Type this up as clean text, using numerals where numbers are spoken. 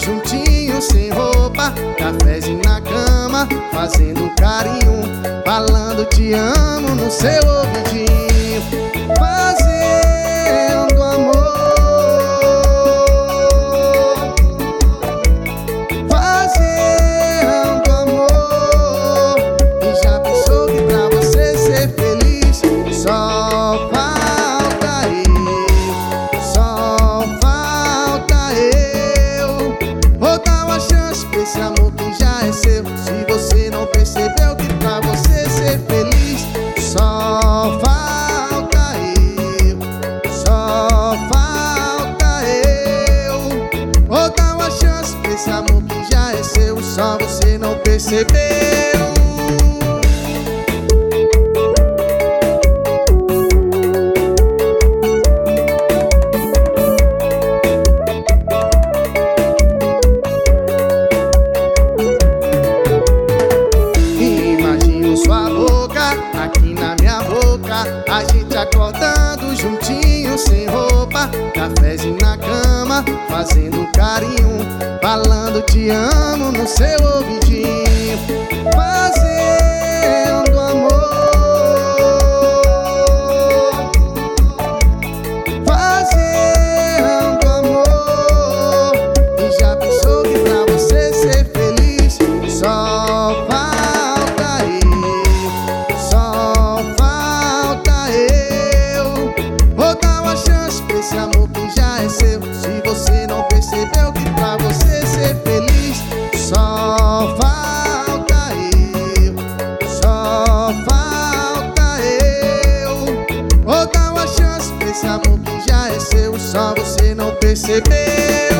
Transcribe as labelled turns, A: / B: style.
A: juntinho, sem roupa, cafezinho na cama, fazendo carinho, falando te amo no seu ouvidinho, fazendo amor, fazendo amor. E já pensou que pra você ser feliz só falta eu, só falta eu. Vou dar uma chance pra esse amor que já é seu. Se você não percebeu que pra você ser feliz só falta eu, só falta eu. Vou dar uma chance pra esse amor que já é seu, só você não percebeu. Aqui na minha boca, a gente acordando juntinho, sem roupa, cafezinho na cama, fazendo carinho, falando te amo no seu ouvidinho, fazendo amor, fazendo amor. E já pensou que pra você ser feliz só falta eu, só falta eu. Vou dar uma chance pra esse amor que já é seu. Se você não percebeu que pra você ser feliz só falta eu, só falta eu. Vou dar uma chance pra esse amor que já é seu, só você não percebeu.